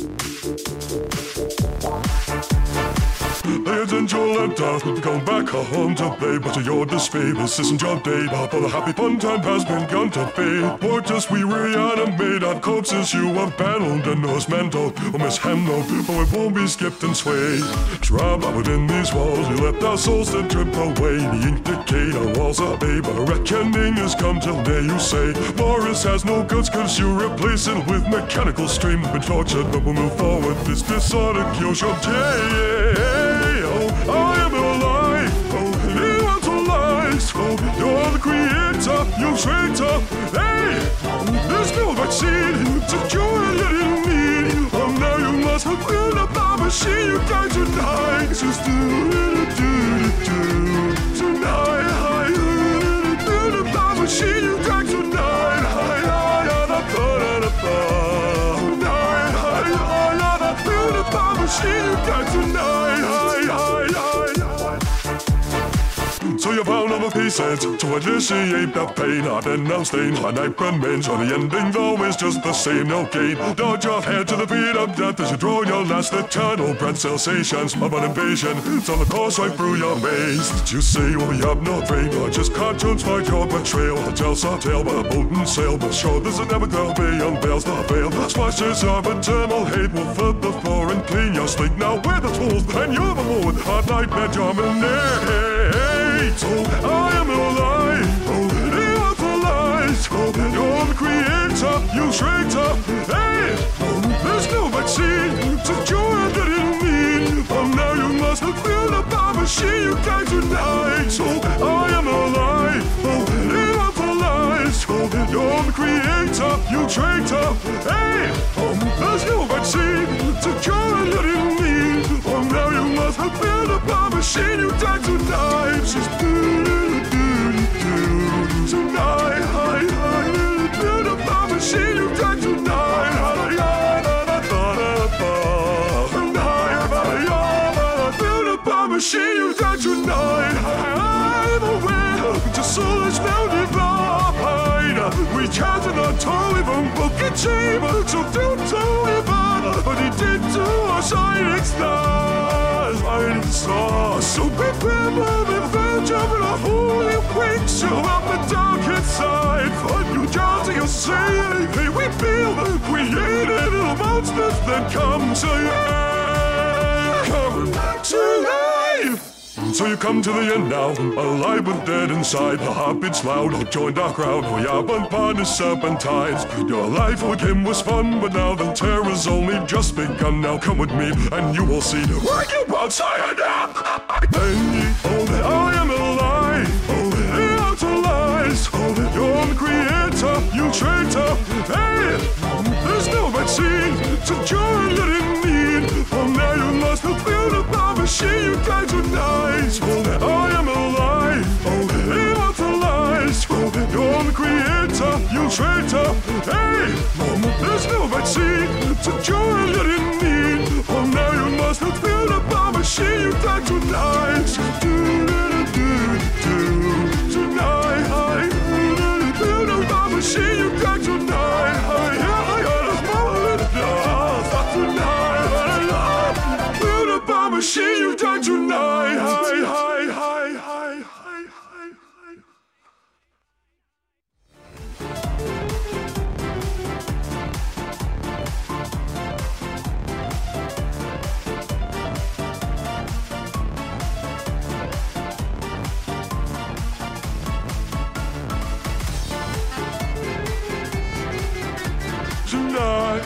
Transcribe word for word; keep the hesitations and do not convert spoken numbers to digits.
Lay attention, laptop, come back home to play. But to your dismay, this isn't your day. For the happy fun time has begun to fade. Work as we reanimate our corpses you have battled and dismantled or mishandled. But we won't be skipped and swayed. Trapped within these walls, we left our souls to drip away. The ink decayed, our walls are babe. A reckoning has come till day you say. Morris has no guts cause you replace it with mechanical stream. Been tortured but we'll move forward. This disorder kills your day. Oh, I am alive, oh, you want to lies, oh, you're the creator, you traitor, hey, there's no vaccine to cure you didn't need, oh, now you must have filled up the machine you died tonight, just do it, do it, do it, tonight, I filled up the machine you died tonight, I, I, I, da, da, da, da, tonight, I, I, I, filled up the machine you died tonight, I, so you found other pieces to initiate the pain. I denounce stain, a night remains. So the ending though is just the same, no gain. Dodge your head to the beat of death as you draw your last eternal breath. Sensations of an invasion. It's on the course right through your maze. Did you say well, we have no train? Or just cartoons fight your betrayal? The tales are tale by a boat and sail. But sure, there's an never go beyond veils the veil. Splashes of eternal hate will flood the floor and clean your slate. Now we're the tools and you're the one with hard nightmare dominate. Oh, I am alive, oh, you are the lies, oh, you're the creator, you traitor, hey, oh, there's no vaccine to cure that you need, oh, now you must have filled up the machine you died tonight, so I am alive, oh, you are the lies, oh, you're the creator, you traitor, hey, oh, there's no vaccine to cure that you need, oh, now you must have filled up the machine you died tonight, just do do do do tonight, I I build up the machine you died tonight, I I da da da da tonight, I I build up the machine you died tonight, I'm aware just so it's now divine, we can't not totally from broken chamber, so don't totally bad, but he did to us, I extend, I saw, so prepare the verge of a holy quake, show up the dark inside, for new jobs you'll say, hey, we feel the created little monsters that come to you, come to life. So you come to the end now, alive with dead inside. The heartbeats loud, joined our crowd. We are one part of serpentines. Your life with him was fun, but now the terror's only just begun. Now come with me, and you will see where you outside now. Hey, oh, I am alive. Oh, you're out to lies. Oh, you're the creator, you traitor. Hey, there's no vaccine to cure you didn't need. Oh, now you must have filled up the machine you died tonight. Oh, I am alive, oh, you are the lies, oh, you're the creator, you traitor, hey, oh, there's no vaccine to cure you didn't